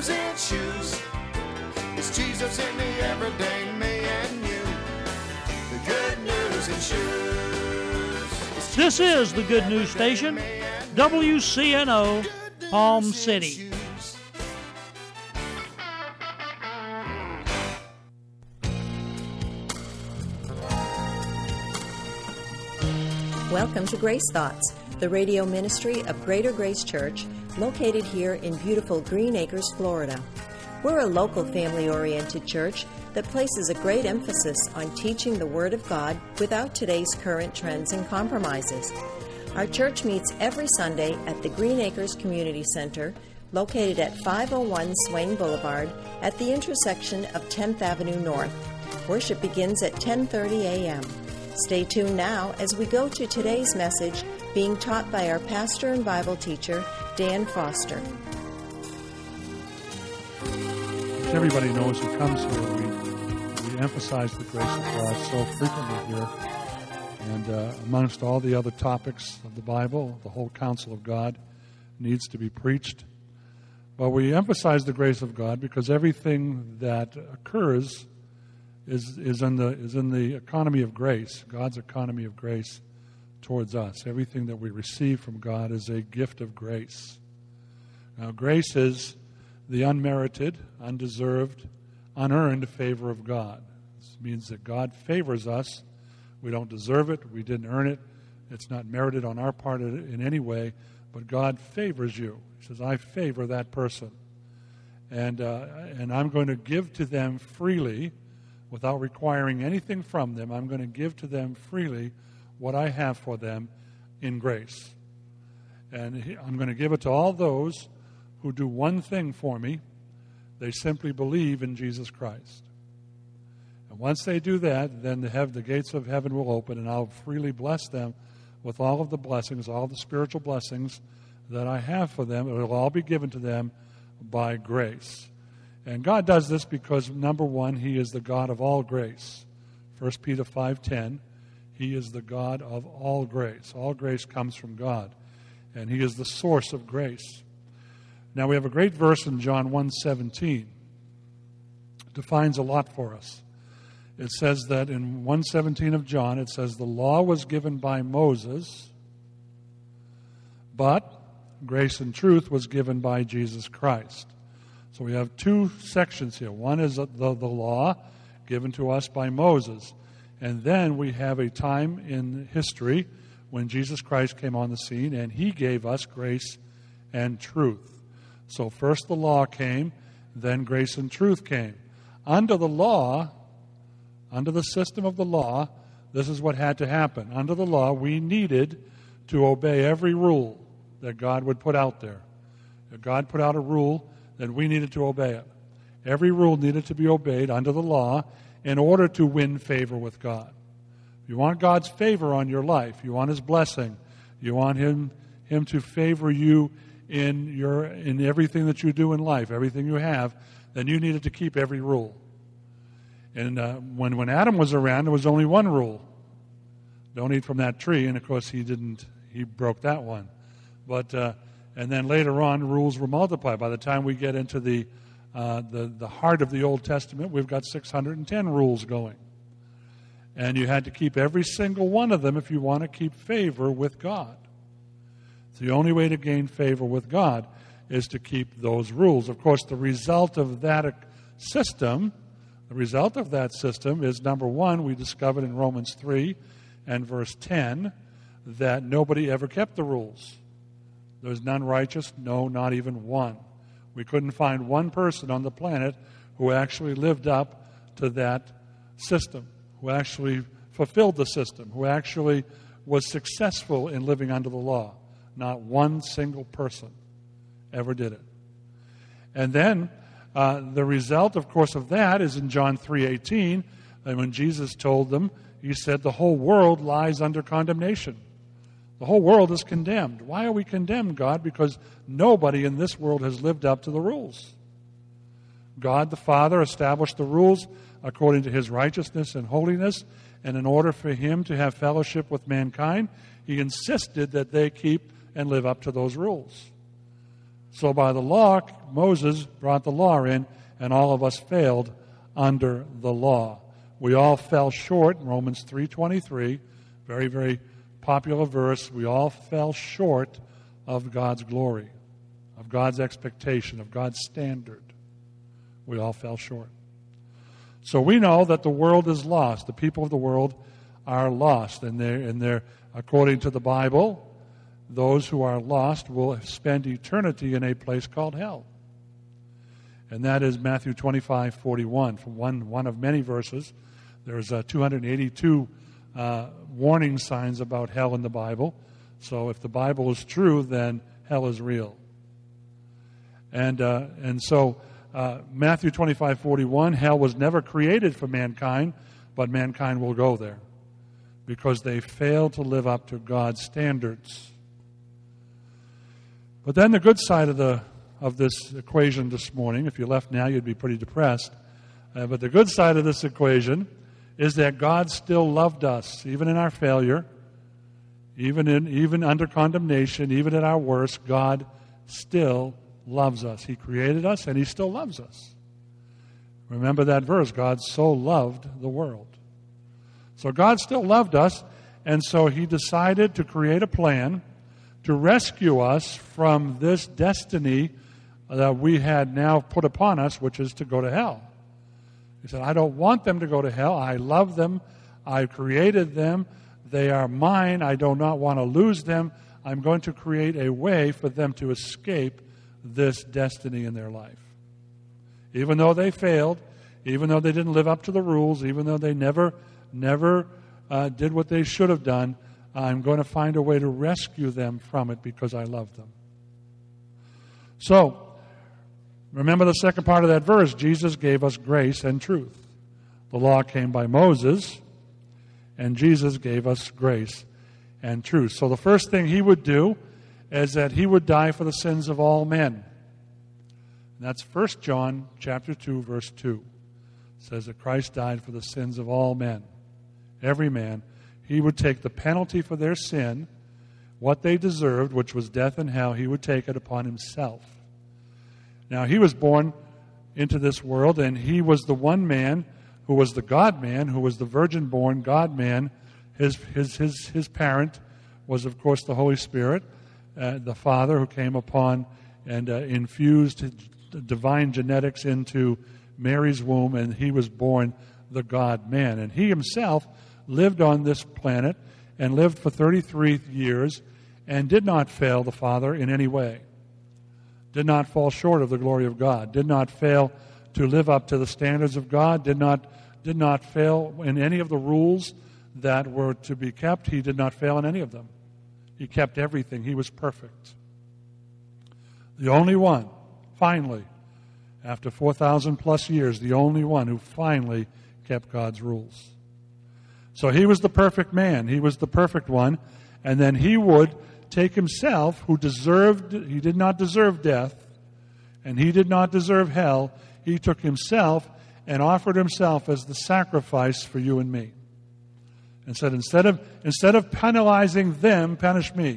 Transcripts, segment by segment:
news it shoes. It's Jesus in the everyday me and you. The good news it shoes. This is the Good News Station, WCNO, Palm City. Welcome to Grace Thoughts, the radio ministry of Greater Grace Church, located here in beautiful Green Acres, Florida. We're a local family-oriented church that places a great emphasis on teaching the Word of God without today's current trends and compromises. Our church meets every Sunday at the Green Acres Community Center, located at 501 Swain Boulevard at the intersection of 10th Avenue North. Worship begins at 10:30 a.m. Stay tuned now as we go to today's message being taught by our pastor and Bible teacher, Dan Foster. As everybody knows who comes here, we emphasize the grace of God so frequently here. And amongst all the other topics of the Bible, the whole counsel of God needs to be preached. But we emphasize the grace of God because everything that occurs is in the economy of grace, God's economy of grace towards us. Everything that we receive from God is a gift of grace. Now, grace is the unmerited, undeserved, unearned favor of God. This means that God favors us. We don't deserve it. We didn't earn it. It's not merited on our part in any way, but God favors you. He says, I favor that person. And I'm going to give to them freely, without requiring anything from them. I'm going to give to them freely what I have for them in grace. And I'm going to give it to all those who do one thing for me. They simply believe in Jesus Christ. And once they do that, then the gates of heaven will open, and I'll freely bless them with all of the blessings, all the spiritual blessings that I have for them. It will all be given to them by grace. And God does this because, number one, He is the God of all grace. 1 Peter 5:10, He is the God of all grace. All grace comes from God, and He is the source of grace. Now, we have a great verse in John 1:17. It defines a lot for us. It says that in 1:17 of John, it says, the law was given by Moses, but grace and truth was given by Jesus Christ. So we have two sections here. One is the law given to us by Moses. And then we have a time in history when Jesus Christ came on the scene and He gave us grace and truth. So first the law came, then grace and truth came. Under the law, under the system of the law, this is what had to happen. Under the law, we needed to obey every rule that God would put out there. If God put out a rule, then we needed to obey it. Every rule needed to be obeyed under the law in order to win favor with God. If you want God's favor on your life, you want His blessing, you want Him to favor you in everything that you do in life, everything you have, then you needed to keep every rule. And when Adam was around, there was only one rule: don't eat from that tree. And of course, he broke that one. But and then later on, rules were multiplied. By the time we get into the heart of the Old Testament, we've got 610 rules going. And you had to keep every single one of them if you want to keep favor with God. The only way to gain favor with God is to keep those rules. Of course, the result of that system is, number one, we discovered in Romans 3 and verse 10 that nobody ever kept the rules. There's none righteous, no, not even one. We couldn't find one person on the planet who actually lived up to that system, who actually fulfilled the system, who actually was successful in living under the law. Not one single person ever did it. And then the result, of course, of that is in John 3:18, and when Jesus told them, He said, the whole world lies under condemnation. The whole world is condemned. Why are we condemned, God? Because nobody in this world has lived up to the rules. God the Father established the rules according to His righteousness and holiness, and in order for Him to have fellowship with mankind, He insisted that they keep and live up to those rules. So by the law, Moses brought the law in, and all of us failed under the law. We all fell short, Romans 3:23, very, very popular verse. We all fell short of God's glory, of God's expectation, of God's standard. We all fell short. So we know that the world is lost. The people of the world are lost. And they're, according to the Bible, those who are lost will spend eternity in a place called hell. And that is Matthew 25:41. From one of many verses. There's 282 warning signs about hell in the Bible. So if the Bible is true, then hell is real. And so Matthew 25:41, hell was never created for mankind, but mankind will go there because they failed to live up to God's standards. But then the good side of this equation this morning, if you left now, you'd be pretty depressed. But the good side of this equation is that God still loved us, even in our failure, even under condemnation, even at our worst. God still loves us. He created us, and He still loves us. Remember that verse, God so loved the world. So God still loved us, and so He decided to create a plan to rescue us from this destiny that we had now put upon us, which is to go to hell. He said, I don't want them to go to hell. I love them. I created them. They are mine. I do not want to lose them. I'm going to create a way for them to escape this destiny in their life. Even though they failed, even though they didn't live up to the rules, even though they never did what they should have done, I'm going to find a way to rescue them from it because I love them. So, remember the second part of that verse, Jesus gave us grace and truth. The law came by Moses, and Jesus gave us grace and truth. So the first thing He would do is that He would die for the sins of all men. And that's 1 John chapter 2, verse 2. It says that Christ died for the sins of all men. Every man. He would take the penalty for their sin, what they deserved, which was death and hell. He would take it upon Himself. Now, He was born into this world, and He was the one man who was the God-man, who was the virgin-born God-man. His parent was, of course, the Holy Spirit, the Father who came upon and infused divine genetics into Mary's womb, and He was born the God-man. And He Himself lived on this planet and lived for 33 years and did not fail the Father in any way. Did not fall short of the glory of God. Did not fail to live up to the standards of God. Did not fail in any of the rules that were to be kept. He did not fail in any of them. He kept everything. He was perfect. The only one, finally, after 4,000 plus years, the only one who finally kept God's rules. So He was the perfect man. He was the perfect one. And then He would take Himself, He did not deserve death, and He did not deserve hell. He took Himself and offered Himself as the sacrifice for you and me. And said, instead of penalizing them, punish me.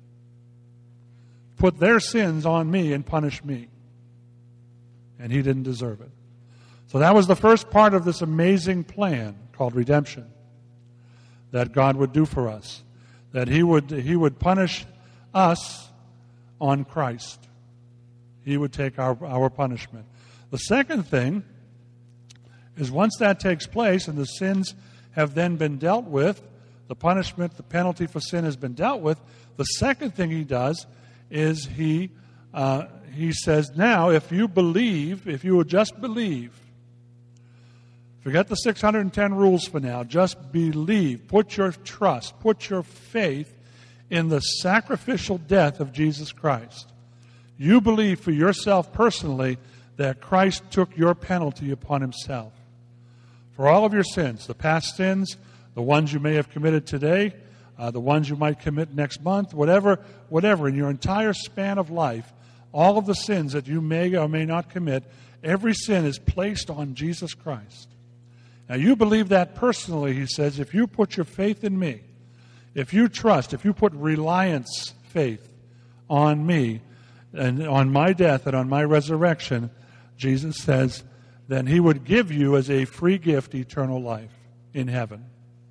Put their sins on me and punish me. And He didn't deserve it. So that was the first part of this amazing plan called redemption that God would do for us. That He would punish us on Christ. He would take our punishment. The second thing is once that takes place and the sins have then been dealt with, the punishment, the penalty for sin has been dealt with, the second thing He does is He says, now if you would just believe, forget the 610 rules for now. Just believe. Put your trust, put your faith in the sacrificial death of Jesus Christ. You believe for yourself personally that Christ took your penalty upon Himself. For all of your sins, the past sins, the ones you may have committed today, the ones you might commit next month, whatever, in your entire span of life, all of the sins that you may or may not commit, every sin is placed on Jesus Christ. Now, you believe that personally, He says, if you put your faith in me, if you trust, if you put reliance, faith on me, And on my death and on my resurrection, Jesus says, then he would give you as a free gift eternal life in heaven.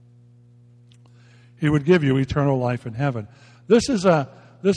He would give you eternal life in heaven. This is a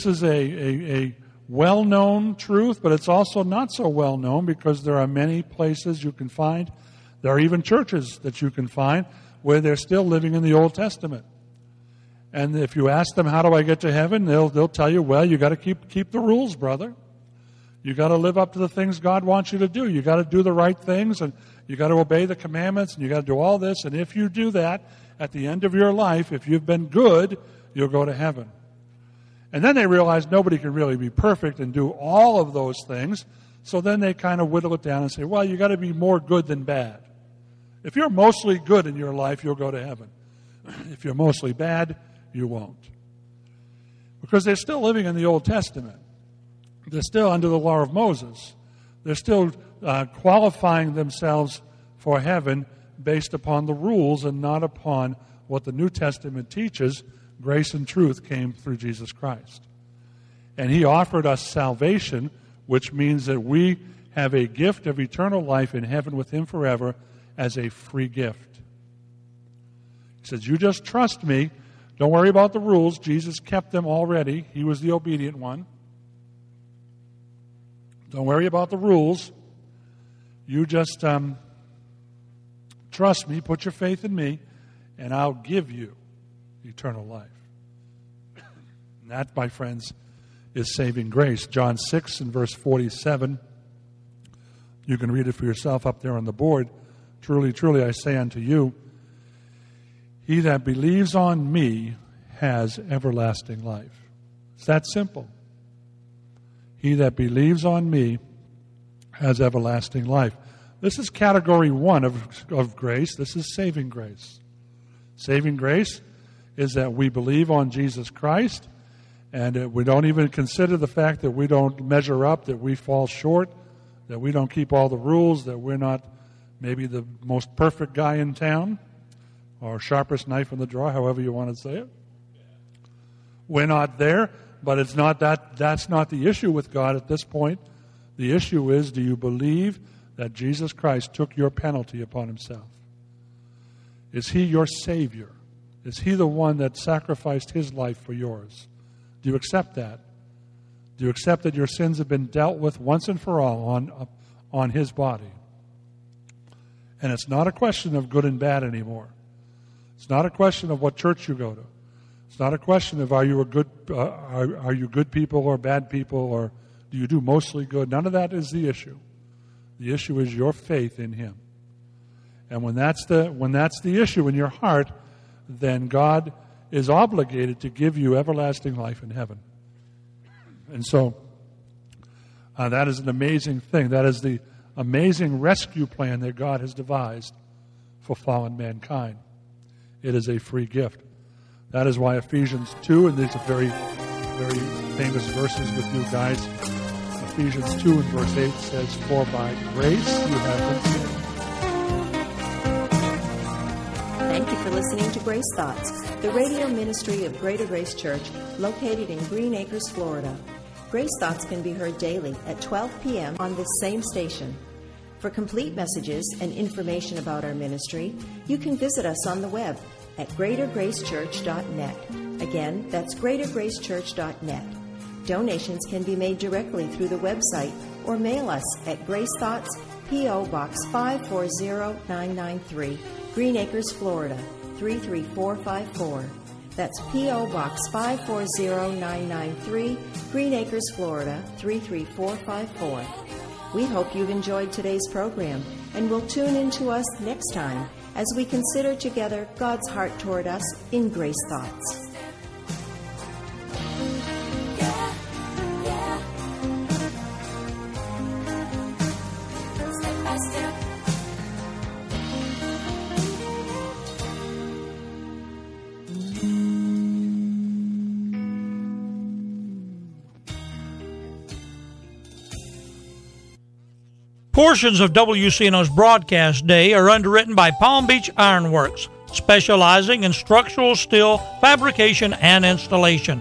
well-known truth, but it's also not so well-known because there are many places you can find. There are even churches that you can find where they're still living in the Old Testament. And if you ask them, how do I get to heaven? They'll tell you, well, you got to keep the rules, brother. You got to live up to the things God wants you to do. You got to do the right things, and you got to obey the commandments, and you got to do all this. And if you do that, at the end of your life, if you've been good, you'll go to heaven. And then they realize nobody can really be perfect and do all of those things. So then they kind of whittle it down and say, well, you got to be more good than bad. If you're mostly good in your life, you'll go to heaven. If you're mostly bad, you won't. Because they're still living in the Old Testament. They're still under the law of Moses. They're still qualifying themselves for heaven based upon the rules and not upon what the New Testament teaches. Grace and truth came through Jesus Christ. And he offered us salvation, which means that we have a gift of eternal life in heaven with him forever as a free gift. He says, you just trust me. Don't worry about the rules. Jesus kept them already. He was the obedient one. Don't worry about the rules. You just trust me, put your faith in me, and I'll give you eternal life. And that, my friends, is saving grace. John 6 and verse 47. You can read it for yourself up there on the board. Truly, truly, I say unto you, he that believes on me has everlasting life. It's that simple. He that believes on me has everlasting life. This is category 1 of grace. This is saving grace. Saving grace is that we believe on Jesus Christ, and we don't even consider the fact that we don't measure up, that we fall short, that we don't keep all the rules, that we're not maybe the most perfect guy in town or sharpest knife in the drawer, however you want to say it. We're not there, but it's not that's not the issue with God at this point. The issue is, do you believe that Jesus Christ took your penalty upon himself? Is he your Savior? Is he the one that sacrificed his life for yours? Do you accept that? Do you accept that your sins have been dealt with once and for all on his body? And it's not a question of good and bad anymore. It's not a question of what church you go to. It's not a question of are you good people or bad people, or do you do mostly good. None of that is the issue. The issue is your faith in him. And when that's the issue in your heart, then God is obligated to give you everlasting life in heaven. And so that is an amazing thing. That is the amazing rescue plan that God has devised for fallen mankind. It is a free gift. That is why Ephesians 2, and these are very, very famous verses with you guys. Ephesians 2 and verse 8 says, for by grace you have been saved. Thank you for listening to Grace Thoughts, the radio ministry of Greater Grace Church, located in Green Acres, Florida. Grace Thoughts can be heard daily at 12 p.m. on this same station. For complete messages and information about our ministry, you can visit us on the web at greatergracechurch.net. Again, that's greatergracechurch.net. Donations can be made directly through the website or mail us at Grace Thoughts, P.O. Box 540993, Green Acres, Florida 33454. That's P.O. Box 540993, Green Acres, Florida 33454. We hope you've enjoyed today's program and will tune in to us next time as we consider together God's heart toward us in Grace Thoughts. Step by step. Portions of WCNO's broadcast day are underwritten by Palm Beach Ironworks, specializing in structural steel fabrication and installation.